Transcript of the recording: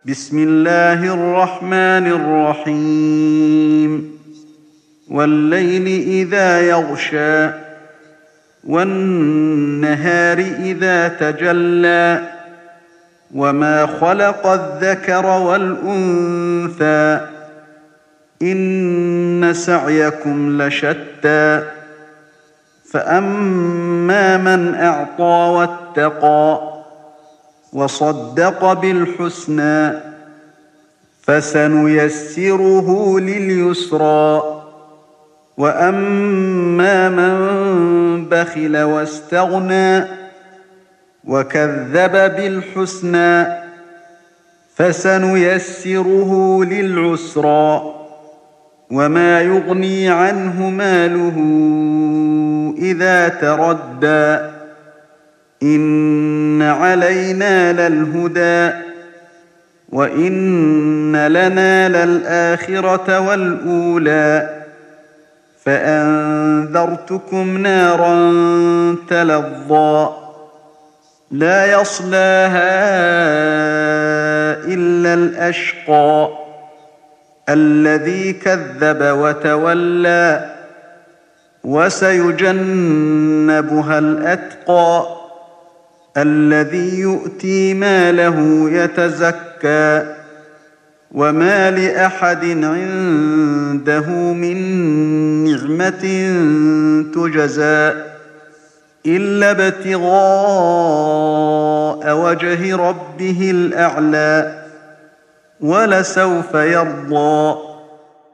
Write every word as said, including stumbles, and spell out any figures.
بسم الله الرحمن الرحيم والليل إذا يغشى والنهار إذا تجلى وما خلق الذكر والأنثى إن سعيكم لشتى فأما من أعطى واتقى وصدق بالحسنى فسنيسره لليسرى وأما من بخل واستغنى وكذب بالحسنى فسنيسره للعسرى وما يغني عنه ماله إذا تردى إن علينا للهدى وإن لنا للآخرة والأولى فأنذرتكم نارا تلظى لا يصلاها إلا الأشقى الذي كذب وتولى وسيجنبها الأتقى الذي يؤتي ماله يتزكى وما لأحد عنده من نعمة تجزى إلا ابتغاء وجه ربه الأعلى ولسوف يرضى